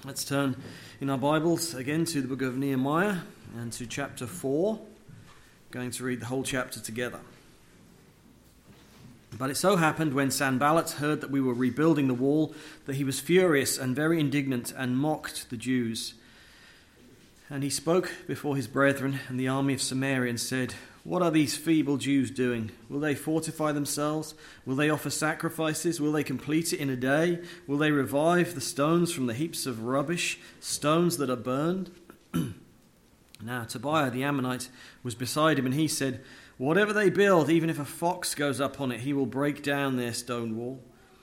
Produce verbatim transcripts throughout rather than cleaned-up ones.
Let's turn in our Bibles again to the book of Nehemiah and to chapter four. I'm going to read the whole chapter together. But it so happened when Sanballat heard that we were rebuilding the wall that he was furious and very indignant and mocked the Jews. And he spoke before his brethren and the army of Samaria and said, "What are these feeble Jews doing? Will they fortify themselves? Will they offer sacrifices? Will they complete it in a day? Will they revive the stones from the heaps of rubbish, stones that are burned?" Now Tobiah the Ammonite was beside him, and he said, "Whatever they build, even if a fox goes up on it, he will break down their stone wall.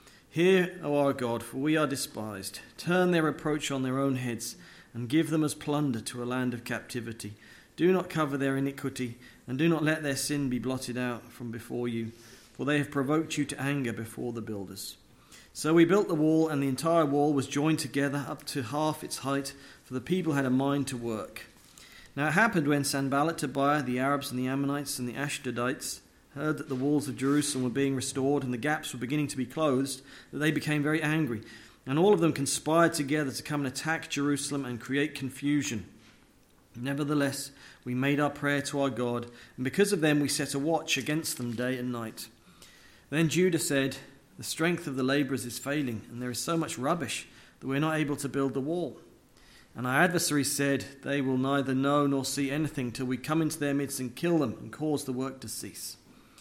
Hear, O our God, for we are despised. Turn their reproach on their own heads, and give them as plunder to a land of captivity. Do not cover their iniquity, and do not let their sin be blotted out from before you, for they have provoked you to anger before the builders." So we built the wall, and the entire wall was joined together up to half its height, for the people had a mind to work. Now it happened when Sanballat, Tobiah, the Arabs and the Ammonites and the Ashdodites heard that the walls of Jerusalem were being restored and the gaps were beginning to be closed, that they became very angry, and all of them conspired together to come and attack Jerusalem and create confusion. Nevertheless, we made our prayer to our God, and because of them we set a watch against them day and night. Then Judah said, "The strength of the labourers is failing, and there is so much rubbish that we are not able to build the wall." And our adversaries said, "They will neither know nor see anything till we come into their midst and kill them and cause the work to cease."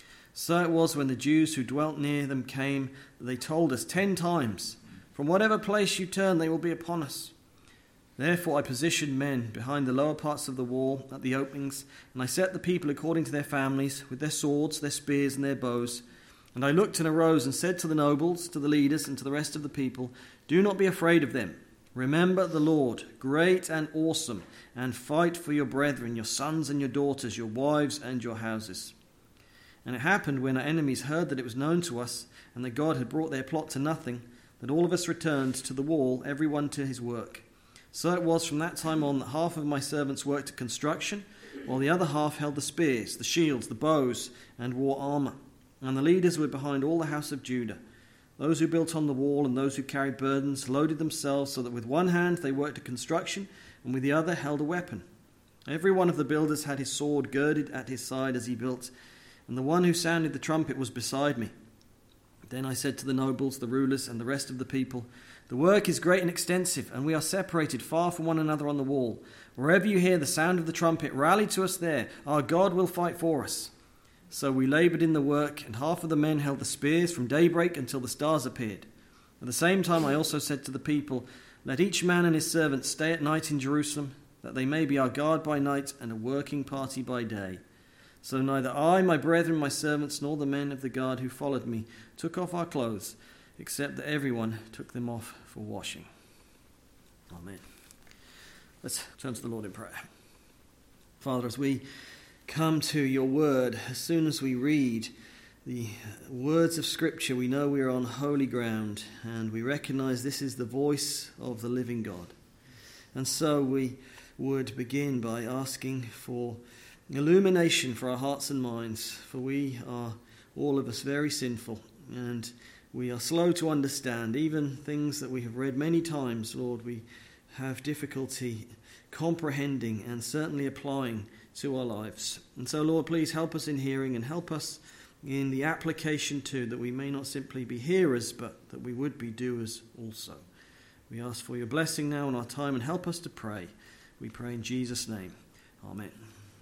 So it was when the Jews who dwelt near them came that they told us ten times, "From whatever place you turn, they will be upon us." Therefore I positioned men behind the lower parts of the wall at the openings, and I set the people according to their families, with their swords, their spears, and their bows. And I looked and arose and said to the nobles, to the leaders, and to the rest of the people, "Do not be afraid of them. Remember the Lord, great and awesome, and fight for your brethren, your sons and your daughters, your wives and your houses." And it happened when our enemies heard that it was known to us, and that God had brought their plot to nothing, that all of us returned to the wall, every one to his work. So it was from that time on that half of my servants worked at construction, while the other half held the spears, the shields, the bows, and wore armour. And the leaders were behind all the house of Judah. Those who built on the wall and those who carried burdens loaded themselves so that with one hand they worked at construction, and with the other held a weapon. Every one of the builders had his sword girded at his side as he built, and the one who sounded the trumpet was beside me. Then I said to the nobles, the rulers, and the rest of the people, "The work is great and extensive, and we are separated far from one another on the wall. Wherever you hear the sound of the trumpet, rally to us there. Our God will fight for us." So we laboured in the work, and half of the men held the spears from daybreak until the stars appeared. At the same time I also said to the people, "Let each man and his servant stay at night in Jerusalem, that they may be our guard by night and a working party by day." So neither I, my brethren, my servants, nor the men of the guard who followed me took off our clothes, except that everyone took them off for washing. Amen. Let's turn to the Lord in prayer. Father, as we come to your word, as soon as we read the words of Scripture, we know we are on holy ground, and we recognize this is the voice of the living God. And so we would begin by asking for illumination for our hearts and minds, for we are all of us very sinful, and we are slow to understand even things that we have read many times. Lord, we have difficulty comprehending and certainly applying to our lives. And so, Lord, please help us in hearing and help us in the application too, that we may not simply be hearers, but that we would be doers also. We ask for your blessing now on our time, and help us to pray. We pray in Jesus' name. Amen.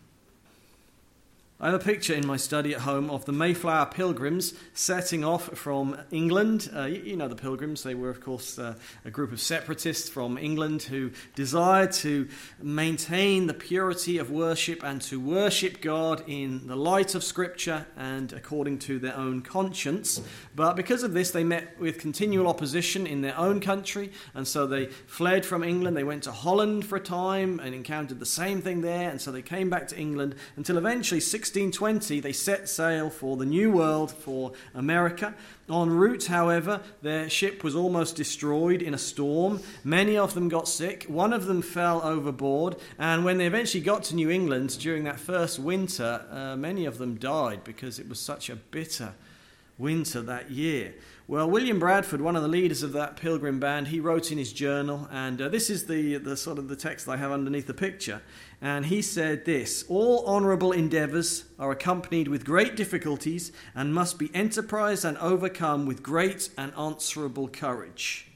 I have a picture in my study at home of the Mayflower Pilgrims setting off from England. Uh, you, you know the Pilgrims. They were, of course, uh, a group of separatists from England who desired to maintain the purity of worship and to worship God in the light of Scripture and according to their own conscience. But because of this, they met with continual opposition in their own country, and so they fled from England. They went to Holland for a time and encountered the same thing there, and so they came back to England until eventually sixteen twenty, they set sail for the New World, for America. En route, however, their ship was almost destroyed in a storm. Many of them got sick. One of them fell overboard. And when they eventually got to New England during that first winter, uh, many of them died because it was such a bitter winter that year. Well, William Bradford, one of the leaders of that Pilgrim band, he wrote in his journal, and uh, this is the, the sort of the text I have underneath the picture, and he said this: all honourable endeavours are accompanied with great difficulties and must be enterprised and overcome with great and answerable courage.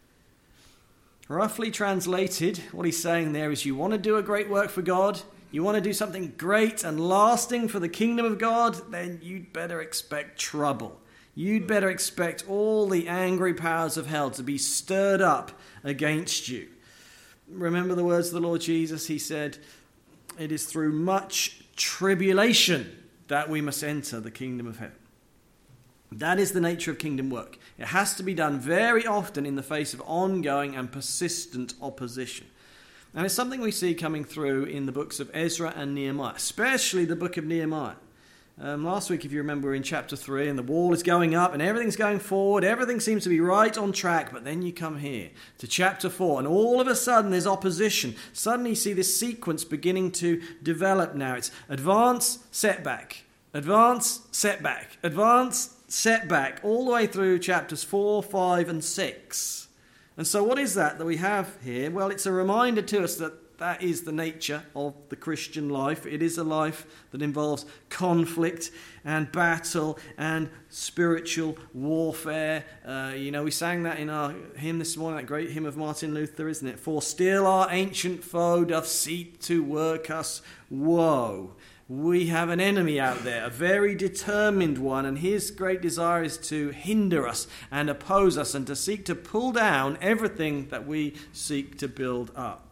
Roughly translated, what he's saying there is, you want to do a great work for God, you want to do something great and lasting for the kingdom of God, then you'd better expect trouble. You'd better expect all the angry powers of hell to be stirred up against you. Remember the words of the Lord Jesus? He said, it is through much tribulation that we must enter the kingdom of heaven. That is the nature of kingdom work. It has to be done very often in the face of ongoing and persistent opposition. And it's something we see coming through in the books of Ezra and Nehemiah, especially the book of Nehemiah. Um, last week, if you remember, we were in chapter three, and the wall is going up, and everything's going forward. Everything seems to be right on track, but then you come here to chapter four, and all of a sudden there's opposition. Suddenly you see this sequence beginning to develop now. It's advance, setback, advance, setback, advance, setback, all the way through chapters four, five, and six. And so what is that that we have here? Well, it's a reminder to us that that is the nature of the Christian life. It is a life that involves conflict and battle and spiritual warfare. Uh, you know, we sang that in our hymn this morning, that great hymn of Martin Luther, isn't it? For still our ancient foe doth seek to work us woe. We have an enemy out there, a very determined one, and his great desire is to hinder us and oppose us and to seek to pull down everything that we seek to build up.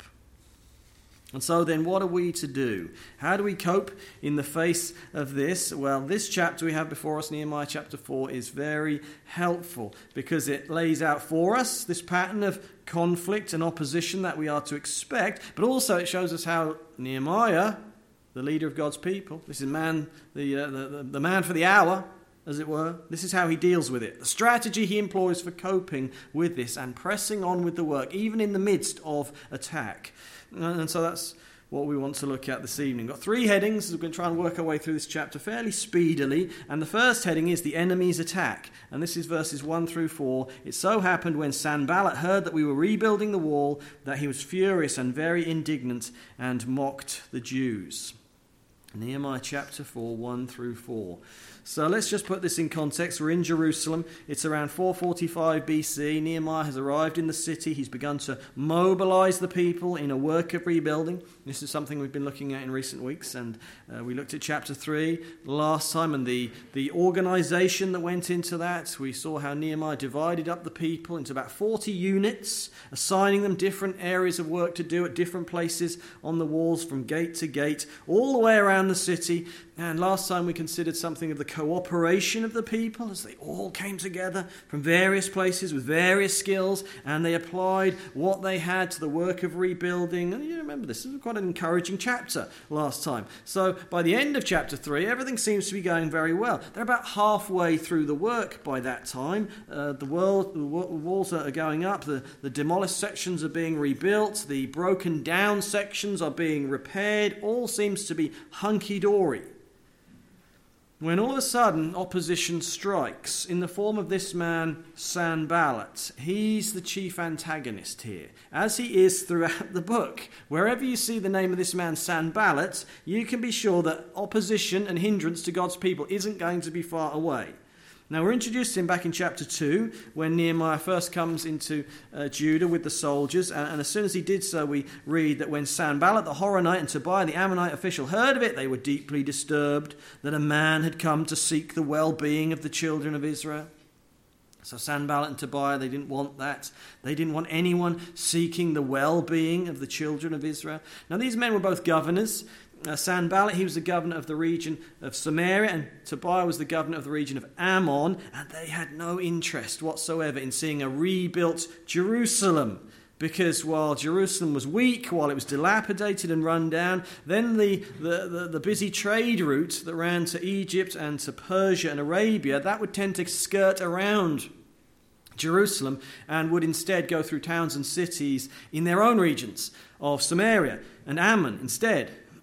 And so then what are we to do? How do we cope in the face of this? Well, this chapter we have before us, Nehemiah chapter four, is very helpful because it lays out for us this pattern of conflict and opposition that we are to expect, but also it shows us how Nehemiah, the leader of God's people, this is man, the, uh, the, the man for the hour, as it were, this is how he deals with it. The strategy he employs for coping with this and pressing on with the work, even in the midst of attack. And so that's what we want to look at this evening. We've got three headings. We're going to try and work our way through this chapter fairly speedily. And the first heading is the enemy's attack. And this is verses one through four. It so happened when Sanballat heard that we were rebuilding the wall that he was furious and very indignant and mocked the Jews. Nehemiah chapter four, one through four. So let's just put this in context. We're in Jerusalem. It's around four forty-five B C. Nehemiah has arrived in the city. He's begun to mobilize the people in a work of rebuilding. This is something we've been looking at in recent weeks, and uh, we looked at chapter three last time and the, the organization that went into that. We saw how Nehemiah divided up the people into about forty units, assigning them different areas of work to do at different places on the walls from gate to gate, all the way around the city. And last time we considered something of the cooperation of the people as they all came together from various places with various skills, and they applied what they had to the work of rebuilding. And you remember this, this was quite an encouraging chapter last time. So by the end of chapter three, everything seems to be going very well. They're about halfway through the work by that time. Uh, the, world, the walls are going up, the, the demolished sections are being rebuilt, the broken down sections are being repaired. All seems to be hunky-dory. When all of a sudden opposition strikes in the form of this man Sanballat. He's the chief antagonist here, as he is throughout the book. Wherever you see the name of this man Sanballat, you can be sure that opposition and hindrance to God's people isn't going to be far away. Now, we're introduced to him back in chapter two, when Nehemiah first comes into uh, Judah with the soldiers. And, and as soon as he did so, we read that when Sanballat the Horonite and Tobiah the Ammonite official heard of it, they were deeply disturbed that a man had come to seek the well-being of the children of Israel. So Sanballat and Tobiah, they didn't want that. They didn't want anyone seeking the well-being of the children of Israel. Now, these men were both governors. Uh, Sanballat, he was the governor of the region of Samaria, and Tobiah was the governor of the region of Ammon, and they had no interest whatsoever in seeing a rebuilt Jerusalem, because while Jerusalem was weak, while it was dilapidated and run down, then the, the, the, the busy trade route that ran to Egypt and to Persia and Arabia, that would tend to skirt around Jerusalem and would instead go through towns and cities in their own regions of Samaria and Ammon instead.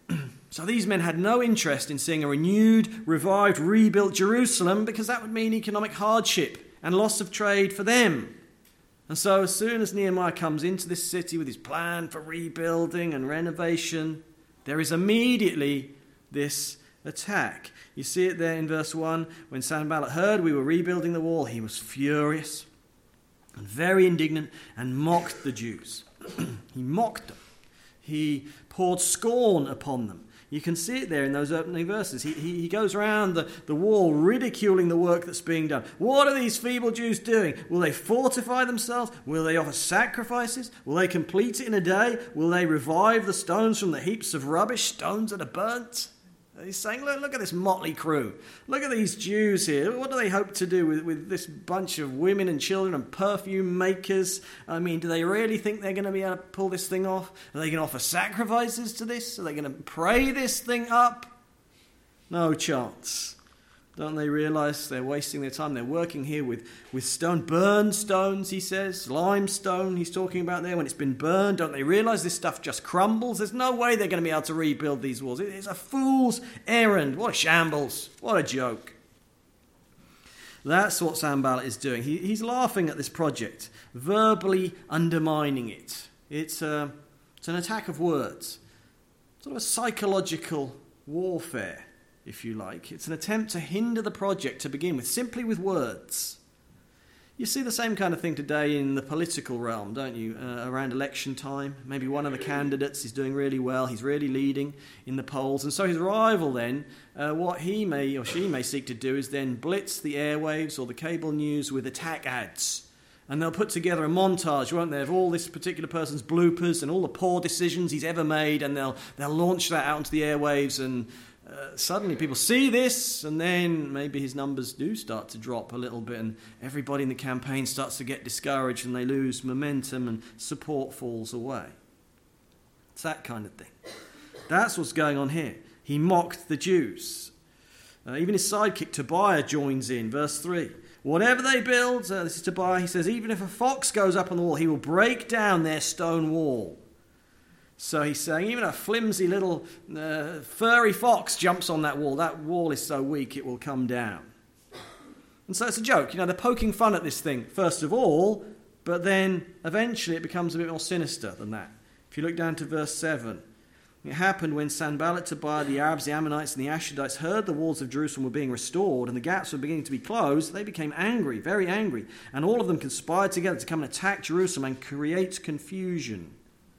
So these men had no interest in seeing a renewed, revived, rebuilt Jerusalem, because that would mean economic hardship and loss of trade for them. And so as soon as Nehemiah comes into this city with his plan for rebuilding and renovation, there is immediately this attack. You see it there in verse one. When Sanballat heard we were rebuilding the wall, he was furious and very indignant and mocked the Jews. He mocked them. He poured scorn upon them. You can see it there in those opening verses. He, he, he goes around the, the wall ridiculing the work that's being done. What are these feeble Jews doing? Will they fortify themselves? Will they offer sacrifices? Will they complete it in a day? Will they revive the stones from the heaps of rubbish, stones that are burnt? He's saying, look, look at this motley crew. Look at these Jews here. What do they hope to do with, with this bunch of women and children and perfume makers? I mean, do they really think they're going to be able to pull this thing off? Are they going to offer sacrifices to this? Are they going to pray this thing up? No chance. Don't they realize they're wasting their time? They're working here with, with stone, burned stones, he says, limestone he's talking about there. When it's been burned, don't they realize this stuff just crumbles? There's no way they're going to be able to rebuild these walls. It's a fool's errand. What a shambles. What a joke. That's what Sanballat is doing. He, he's laughing at this project, verbally undermining it. It's, a, it's an attack of words, sort of a psychological warfare, if you like. It's an attempt to hinder the project to begin with, simply with words. You see the same kind of thing today in the political realm, don't you? Uh, around election time, maybe one of the candidates is doing really well, he's really leading in the polls, and so his rival then, uh, what he may or she may seek to do is then blitz the airwaves or the cable news with attack ads. And they'll put together a montage, won't they, of all this particular person's bloopers and all the poor decisions he's ever made, and they'll they'll launch that out into the airwaves, and Uh, suddenly people see this, and then maybe his numbers do start to drop a little bit, and everybody in the campaign starts to get discouraged, and they lose momentum, and support falls away. It's that kind of thing. That's what's going on here. He mocked the Jews. Uh, even his sidekick Tobiah joins in, verse three. Whatever they build, uh, this is Tobiah, he says, even if a fox goes up on the wall, he will break down their stone wall. So he's saying, even a flimsy little uh, furry fox jumps on that wall, that wall is so weak it will come down. And so it's a joke. You know, they're poking fun at this thing, first of all, but then eventually it becomes a bit more sinister than that. If you look down to verse seven, it happened when Sanballat, Tobiah, the Arabs, the Ammonites, and the Ashdodites heard the walls of Jerusalem were being restored and the gaps were beginning to be closed, they became angry, very angry, and all of them conspired together to come and attack Jerusalem and create confusion.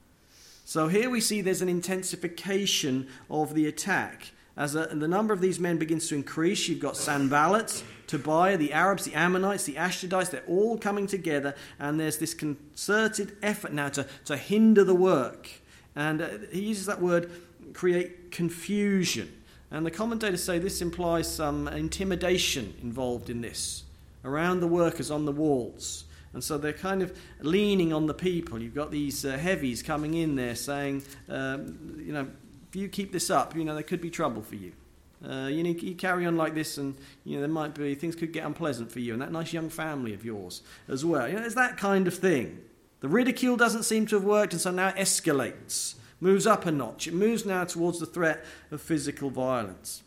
So here we see there's an intensification of the attack. As a, the number of these men begins to increase, you've got Sanballat, Tobiah, the Arabs, the Ammonites, the Ashdodites, they're all coming together, and there's this concerted effort now to, to hinder the work. And uh, he uses that word, create confusion. And the commentators say this implies some intimidation involved in this, around the workers on the walls. And so they're kind of leaning on the people. You've got these uh, heavies coming in there saying, um, you know, if you keep this up, you know, there could be trouble for you. Uh, you need you carry on like this, and you know there might be things could get unpleasant for you and that nice young family of yours as well. You know, there's that kind of thing. The ridicule doesn't seem to have worked, and so now it escalates, moves up a notch. It moves now towards the threat of physical violence.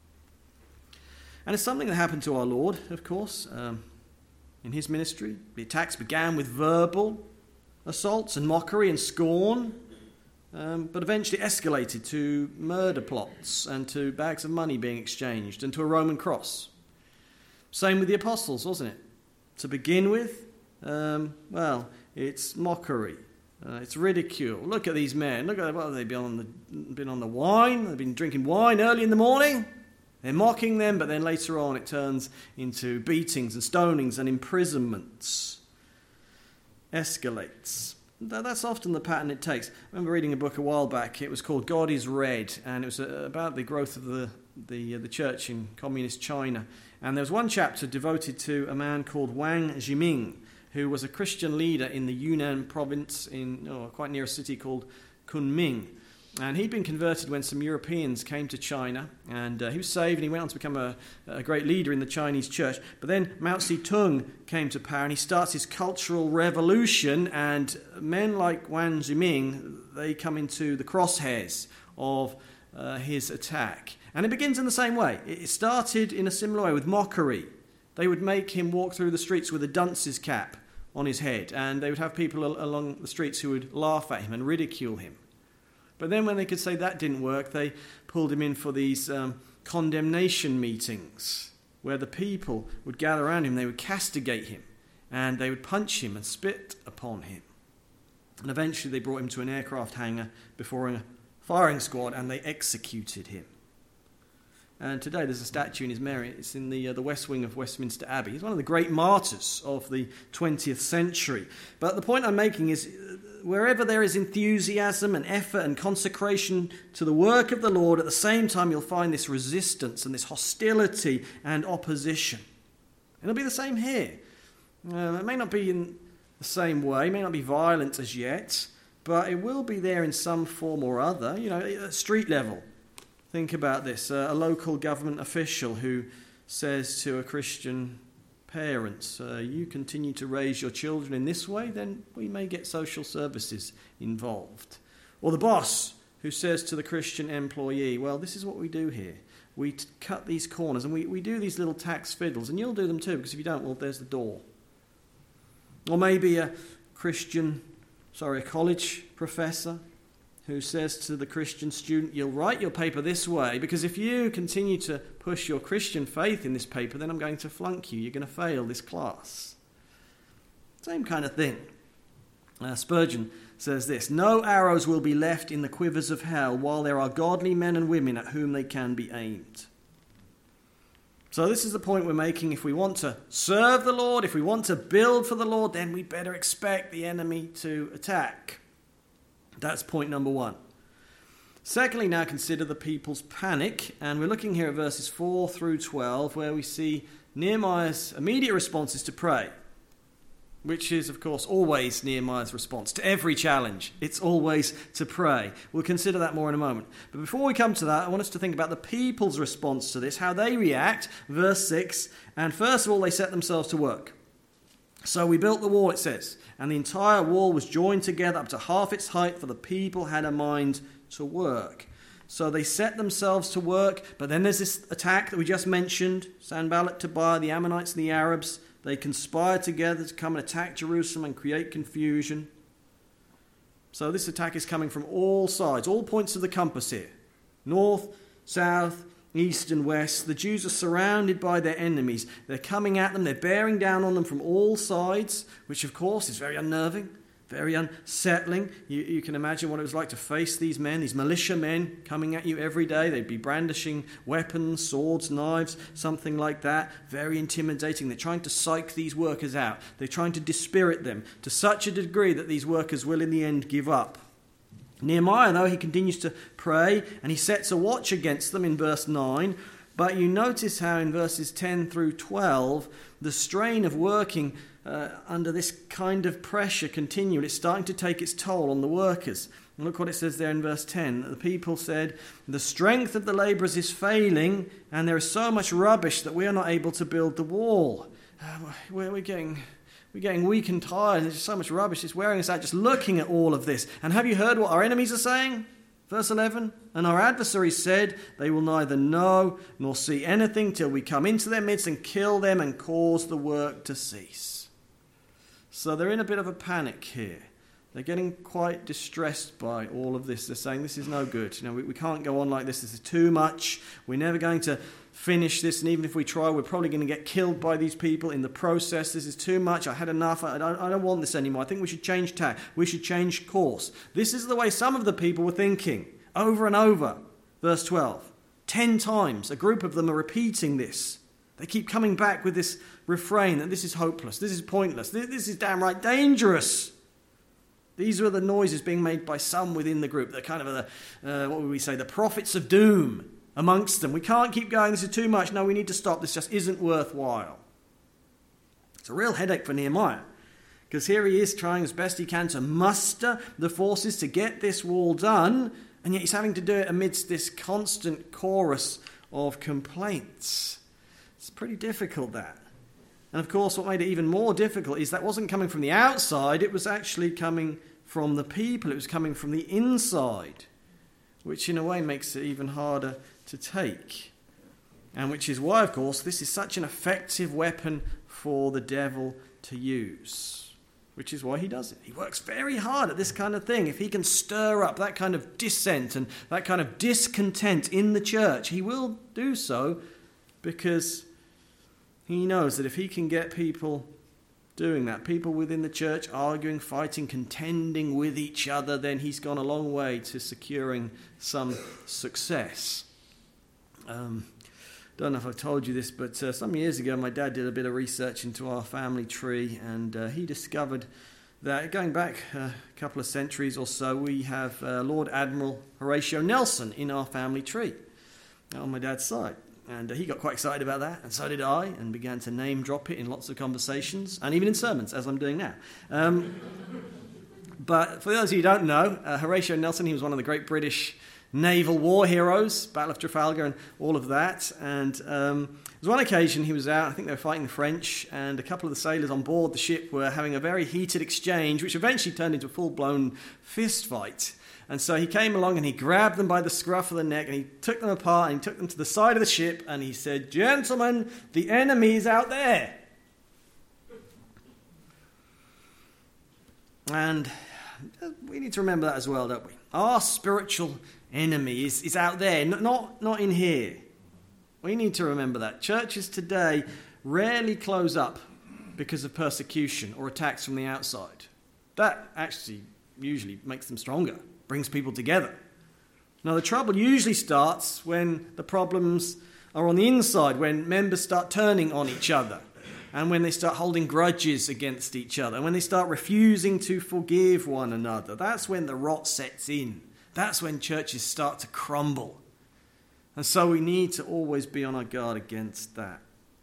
And it's something that happened to our Lord, of course. Um, In his ministry, the attacks began with verbal assaults and mockery and scorn, um, but eventually escalated to murder plots and to bags of money being exchanged and to a Roman cross. Same with the apostles, wasn't it? To begin with, um, well, it's mockery, uh, it's ridicule. Look at these men. Look at what they've been on the been on the wine. They've been drinking wine early in the morning. They're mocking them, but then later on it turns into beatings and stonings and imprisonments. Escalates. That's often the pattern it takes. I remember reading a book a while back. It was called God is Red, and it was about the growth of the, the, the church in communist China. And there was one chapter devoted to a man called Wang Zhiming, who was a Christian leader in the Yunnan province, in oh, quite near a city called Kunming. And he'd been converted when some Europeans came to China, and uh, he was saved, and he went on to become a, a great leader in the Chinese church. But then Mao Zedong came to power, and he starts his cultural revolution, and men like Wang Zhiming, they come into the crosshairs of uh, his attack. And it begins in the same way. It started in a similar way with mockery. They would make him walk through the streets with a dunce's cap on his head, and they would have people al- along the streets who would laugh at him and ridicule him. But then when they could say that didn't work, they pulled him in for these um, condemnation meetings, where the people would gather around him, they would castigate him, and they would punch him and spit upon him. And eventually they brought him to an aircraft hangar before a firing squad, and they executed him. And today there's a statue in his memory. It's in the uh, the west wing of Westminster Abbey. He's one of the great martyrs of the twentieth century. But the point I'm making is, uh, wherever there is enthusiasm and effort and consecration to the work of the Lord, at the same time you'll find this resistance and this hostility and opposition. And it'll be the same here. Uh, it may not be in the same way, may not be violent as yet, but it will be there in some form or other, you know, at street level. Think about this, uh, a local government official who says to a Christian parent, uh, you continue to raise your children in this way, then we may get social services involved. Or the boss who says to the Christian employee, well, this is what we do here. We t- cut these corners and we, we do these little tax fiddles, and you'll do them too, because if you don't, well, there's the door. Or maybe a Christian, sorry, a college professor who says to the Christian student, you'll write your paper this way, because if you continue to push your Christian faith in this paper, then I'm going to flunk you. You're going to fail this class. Same kind of thing. Uh, Spurgeon says this, no arrows will be left in the quivers of hell while there are godly men and women at whom they can be aimed. So this is the point we're making. If we want to serve the Lord, if we want to build for the Lord, then we better expect the enemy to attack. That's point number one. Secondly, now consider the people's panic. And we're looking here at verses four through twelve, where we see Nehemiah's immediate response is to pray, which is, of course, always Nehemiah's response to every challenge. It's always to pray. We'll consider that more in a moment. But before we come to that, I want us to think about the people's response to this, how they react. Verse six, and first of all, they set themselves to work. So we built the wall, it says, and the entire wall was joined together up to half its height, for the people had a mind to work. So they set themselves to work, but then there's this attack that we just mentioned, Sanballat, Tobiah, the Ammonites and the Arabs. They conspire together to come and attack Jerusalem and create confusion. So this attack is coming from all sides, all points of the compass here. North, south, east and west. The Jews are surrounded by their enemies. They're coming at them. They're bearing down on them from all sides, which of course is very unnerving, very unsettling. You, you can imagine what it was like to face these men, these militia men coming at you every day. They'd be brandishing weapons, swords, knives, something like that. Very intimidating. They're trying to psych these workers out. They're trying to dispirit them to such a degree that these workers will in the end give up. Nehemiah, though, he continues to pray, and he sets a watch against them in verse nine. But you notice how in verses ten through twelve, the strain of working uh, under this kind of pressure continued. It's starting to take its toll on the workers. And look what it says there in verse ten. The people said, the strength of the labourers is failing, and there is so much rubbish that we are not able to build the wall. Uh, we're, we're getting... We're getting weak and tired. There's so much rubbish. It's wearing us out just looking at all of this. And have you heard what our enemies are saying? Verse eleven. And our adversaries said, they will neither know nor see anything till we come into their midst and kill them and cause the work to cease. So they're in a bit of a panic here. They're getting quite distressed by all of this. They're saying, this is no good. You know, we, we can't go on like this. This is too much. We're never going to finish this, and even if we try, we're probably going to get killed by these people in the process. This is too much. I had enough. I don't, I don't want this anymore. I think we should change tack. We should change course. This is the way some of the people were thinking over and over. Verse twelve. Ten times a group of them are repeating this. They keep coming back with this refrain that this is hopeless, this is pointless, this, this is downright dangerous. These were the noises being made by some within the group. They're kind of the, uh, what would we say, the prophets of doom amongst them. We can't keep going. This is too much. No, we need to stop. This just isn't worthwhile. It's a real headache for Nehemiah, because here he is trying as best he can to muster the forces to get this wall done, and yet he's having to do it amidst this constant chorus of complaints. It's pretty difficult, that. And of course, what made it even more difficult is that wasn't coming from the outside. It was actually coming from the people. It was coming from the inside. which in a way makes it even harder to take. And which is why, of course, this is such an effective weapon for the devil to use. Which is why he does it. He works very hard at this kind of thing. If he can stir up that kind of dissent and that kind of discontent in the church, he will do so because he knows that if he can get people doing that, people within the church arguing, fighting, contending with each other, then he's gone a long way to securing some success. Um, don't know if I've told you this, but uh, some years ago my dad did a bit of research into our family tree, and uh, he discovered that going back a couple of centuries or so, we have uh, Lord Admiral Horatio Nelson in our family tree on my dad's side. And uh, he got quite excited about that, and so did I, and began to name drop it in lots of conversations, and even in sermons, as I'm doing now. Um, but for those of you who don't know, uh, Horatio Nelson, he was one of the great British naval war heroes, Battle of Trafalgar and all of that. And um, there was one occasion he was out, I think they were fighting the French, and a couple of the sailors on board the ship were having a very heated exchange, which eventually turned into a full-blown fist fight. And so he came along and he grabbed them by the scruff of the neck and he took them apart and he took them to the side of the ship and he said, "Gentlemen, the enemy's out there." And we need to remember that as well, don't we? Our spiritual enemy is, is out there, not, not in here. We need to remember that. Churches today rarely close up because of persecution or attacks from the outside. That actually usually makes them stronger, brings people together. Now, the trouble usually starts when the problems are on the inside, when members start turning on each other, and when they start holding grudges against each other, and when they start refusing to forgive one another. That's when the rot sets in. That's when churches start to crumble. And so we need to always be on our guard against that.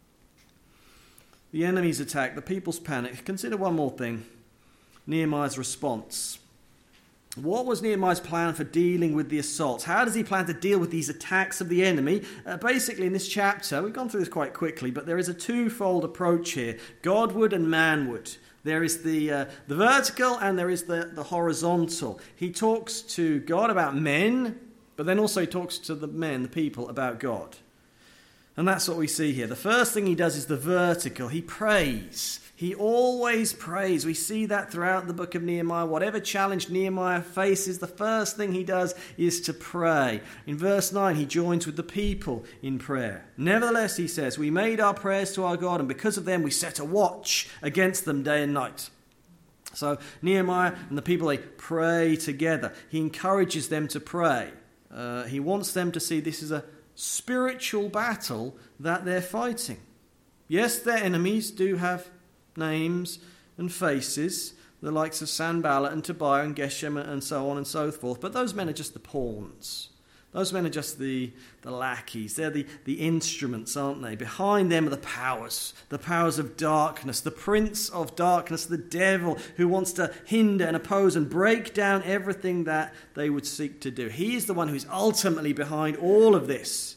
The enemy's attack, the people's panic. Consider one more thing. Nehemiah's response. What was Nehemiah's plan for dealing with the assaults? How does he plan to deal with these attacks of the enemy? Uh, basically, in this chapter, we've gone through this quite quickly, but there is a twofold approach here. Godward and manward. There is the uh, the vertical and there is the, the horizontal. He talks to God about men, but then also he talks to the men, the people, about God. And that's what we see here. The first thing he does is the vertical. He prays. He always prays. We see that throughout the book of Nehemiah. Whatever challenge Nehemiah faces, the first thing he does is to pray. In verse nine, he joins with the people in prayer. Nevertheless, he says, we made our prayers to our God, and because of them we set a watch against them day and night. So Nehemiah and the people, they pray together. He encourages them to pray. Uh, he wants them to see this is a spiritual battle that they're fighting. Yes, their enemies do have names and faces, the likes of Sanballat and Tobiah and Geshem and so on and so forth. But those men are just the pawns. Those men are just the, the lackeys. They're the, the instruments, aren't they? Behind them are the powers, the powers of darkness, the prince of darkness, the devil, who wants to hinder and oppose and break down everything that they would seek to do. He is the one who's ultimately behind all of this.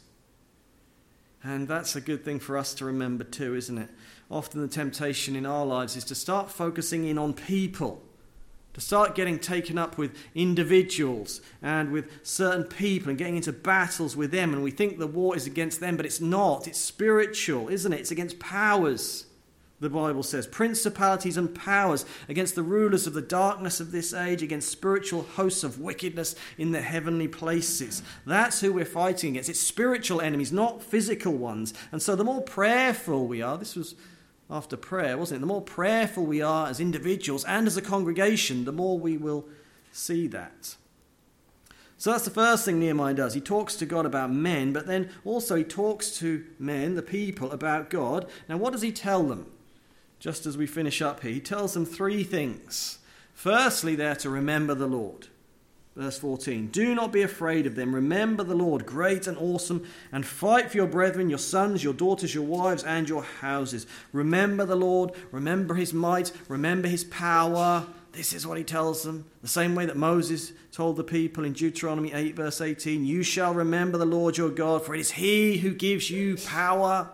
And that's a good thing for us to remember too, isn't it? Often the temptation in our lives is to start focusing in on people, to start getting taken up with individuals and with certain people and getting into battles with them. And we think the war is against them, but it's not. It's spiritual, isn't it? It's against powers, the Bible says. Principalities and powers, against the rulers of the darkness of this age, against spiritual hosts of wickedness in the heavenly places. That's who we're fighting against. It's spiritual enemies, not physical ones. And so the more prayerful we are, this was after prayer, wasn't it? The more prayerful we are as individuals and as a congregation, the more we will see that. So that's the first thing Nehemiah does. He talks to God about men, but then also he talks to men, the people, about God. Now what does he tell them? Just as we finish up here, he tells them three things. Firstly, they're to remember the Lord. Verse fourteen, do not be afraid of them. Remember the Lord, great and awesome, and fight for your brethren, your sons, your daughters, your wives, and your houses. Remember the Lord, remember his might, remember his power. This is what he tells them. The same way that Moses told the people in Deuteronomy eight, verse eighteen, you shall remember the Lord your God, for it is he who gives you power.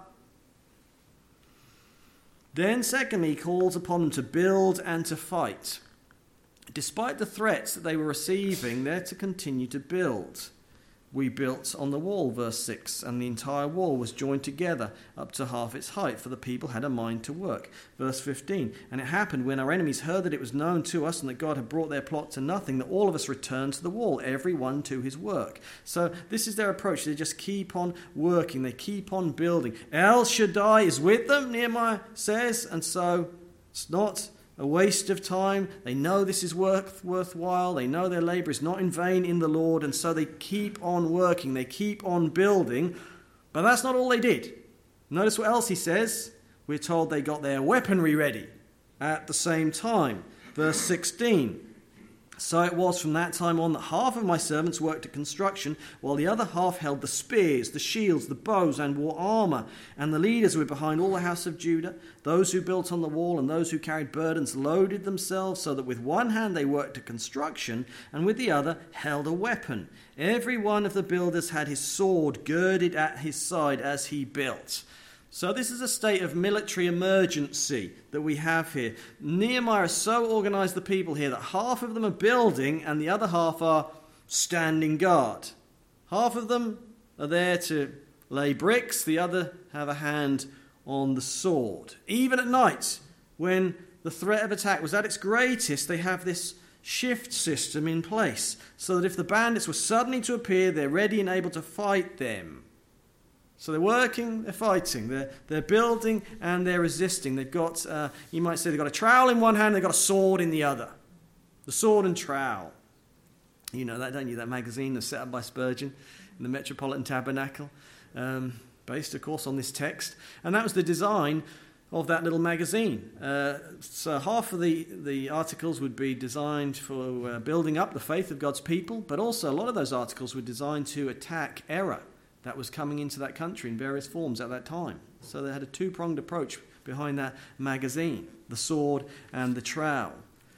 Then secondly, he calls upon them to build and to fight. Despite the threats that they were receiving, they're to continue to build. we built on the wall, verse six, and the entire wall was joined together up to half its height, for the people had a mind to work. Verse fifteen, and it happened when our enemies heard that it was known to us and that God had brought their plot to nothing, that all of us returned to the wall, every one to his work. So this is their approach. They just keep on working. They keep on building. El Shaddai is with them, Nehemiah says, and so it's not a waste of time. They know this is worth, worthwhile. They know their labor is not in vain in the Lord, and so they keep on working. They keep on building. But that's not all they did. Notice what else he says. We're told they got their weaponry ready at the same time. Verse sixteen. So it was from that time on that half of my servants worked at construction, while the other half held the spears, the shields, the bows, and wore armour. And the leaders were behind all the house of Judah. Those who built on the wall and those who carried burdens loaded themselves, so that with one hand they worked at construction, and with the other held a weapon. Every one of the builders had his sword girded at his side as he built. So this is a state of military emergency that we have here. Nehemiah has so organised the people here that half of them are building and the other half are standing guard. Half of them are there to lay bricks, the other have a hand on the sword. Even at night, when the threat of attack was at its greatest, they have this shift system in place, so that if the bandits were suddenly to appear, they're ready and able to fight them. So they're working, they're fighting, they're, they're building, and they're resisting. They've got, uh, you might say, they've got a trowel in one hand, they've got a sword in the other. The sword and trowel. You know that, don't you? That magazine was set up by Spurgeon in the Metropolitan Tabernacle, um, based, of course, on this text. And that was the design of that little magazine. Uh, so half of the, the articles would be designed for uh, building up the faith of God's people, but also a lot of those articles were designed to attack error that was coming into that country in various forms at that time. So they had a two-pronged approach behind that magazine, the sword and the trowel.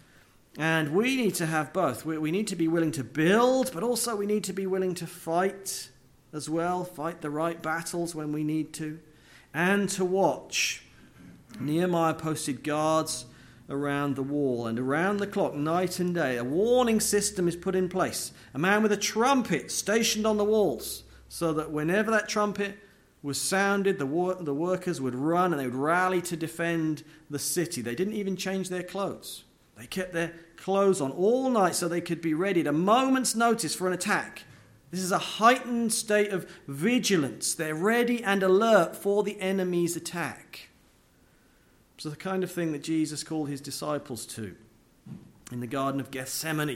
And we need to have both. We, we need to be willing to build, but also we need to be willing to fight as well, fight the right battles when we need to, and to watch. Nehemiah posted guards around the wall and around the clock, night and day. A warning system is put in place. A man with a trumpet stationed on the walls, so that whenever that trumpet was sounded, the, wor- the workers would run and they would rally to defend the city. They didn't even change their clothes. They kept their clothes on all night so they could be ready at a moment's notice for an attack. This is a heightened state of vigilance. They're ready and alert for the enemy's attack. It's the kind of thing that Jesus called his disciples to in the Garden of Gethsemane.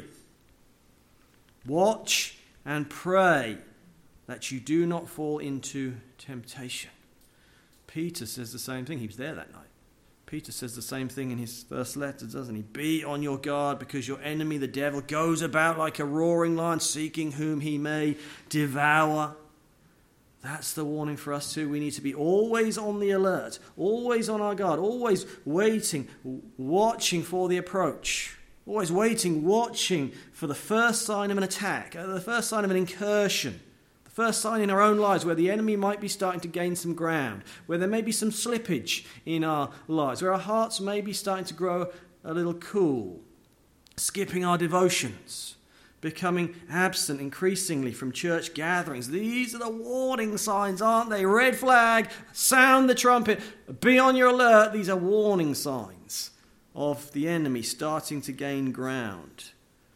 Watch and pray that you do not fall into temptation. Peter says the same thing. He was there that night. Peter says the same thing in his first letter, doesn't he? Be on your guard, because your enemy, the devil, goes about like a roaring lion, seeking whom he may devour. That's the warning for us too. We need to be always on the alert, always on our guard, always waiting, watching for the approach. Always waiting, watching for the first sign of an attack, the first sign of an incursion. First sign in our own lives where the enemy might be starting to gain some ground, where there may be some slippage in our lives, where our hearts may be starting to grow a little cool, skipping our devotions, becoming absent increasingly from church gatherings. These are the warning signs, aren't they? Red flag, sound the trumpet, be on your alert. These are warning signs of the enemy starting to gain ground.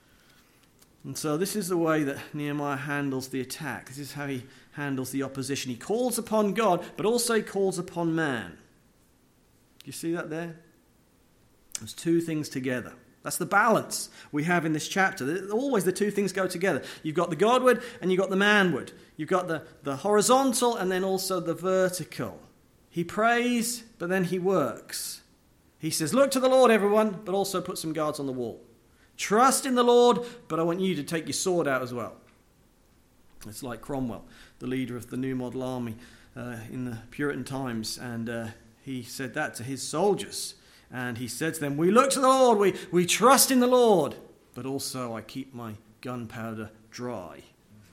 And so this is the way that Nehemiah handles the attack. This is how he handles the opposition. He calls upon God, but also he calls upon man. Do you see that there? There's two things together. That's the balance we have in this chapter. Always the two things go together. You've got the Godward and you've got the manward. You've got the, the horizontal and then also the vertical. He prays, but then he works. He says, look to the Lord, everyone, but also put some guards on the wall. Trust in the Lord, but I want you to take your sword out as well. It's like Cromwell, the leader of the New Model Army uh, in the Puritan times, and uh, he said that to his soldiers. And he said to them, we look to the Lord, we, we trust in the Lord, but also I keep my gunpowder dry.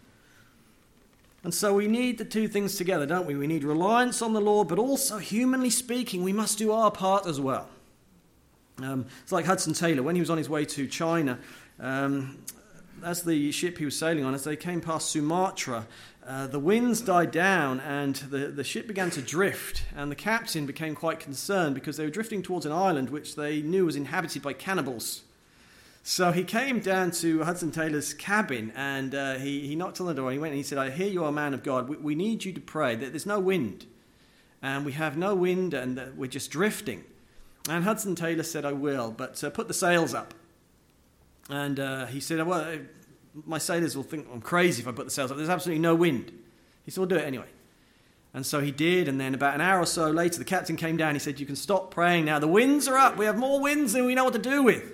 And so we need the two things together, don't we? We need reliance on the Lord, but also, humanly speaking, we must do our part as well. Um, it's like Hudson Taylor, when he was on his way to China, um, as the ship he was sailing on, as they came past Sumatra, uh, the winds died down and the, the ship began to drift. And the captain became quite concerned because they were drifting towards an island which they knew was inhabited by cannibals. So he came down to Hudson Taylor's cabin and uh, he, he knocked on the door. He went and he said, "I hear you are a man of God. We, we need you to pray. There's no wind. And we have no wind and uh, we're just drifting." And Hudson Taylor said, "I will, but uh, put the sails up." And uh, he said, "Well, my sailors will think I'm crazy if I put the sails up. There's absolutely no wind." He said, "We'll do it anyway." And so he did, and then about an hour or so later, the captain came down. He said, "You can stop praying now. The winds are up. We have more winds than we know what to do with."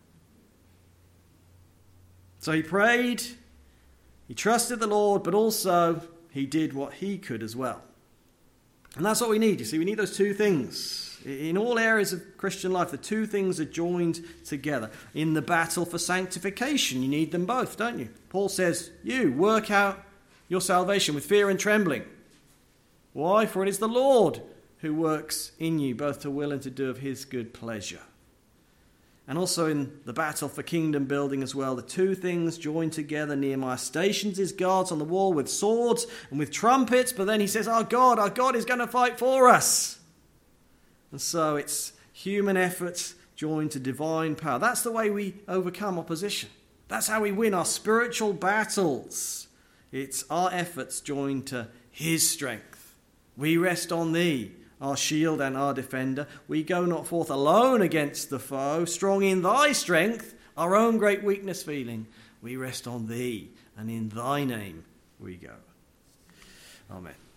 So he prayed, he trusted the Lord, but also he did what he could as well. And that's what we need. You see, we need those two things. In all areas of Christian life, the two things are joined together. In the battle for sanctification, you need them both, don't you? Paul says, you work out your salvation with fear and trembling. Why? For it is the Lord who works in you, both to will and to do of his good pleasure. And also in the battle for kingdom building as well, the two things joined together. Nehemiah stations his guards on the wall with swords and with trumpets, but then he says, our God, our God is going to fight for us. And so it's human efforts joined to divine power. That's the way we overcome opposition. That's how we win our spiritual battles. It's our efforts joined to his strength. We rest on thee, our shield and our defender. We go not forth alone against the foe, strong in thy strength, our own great weakness feeling. We rest on thee, and in thy name we go. Amen.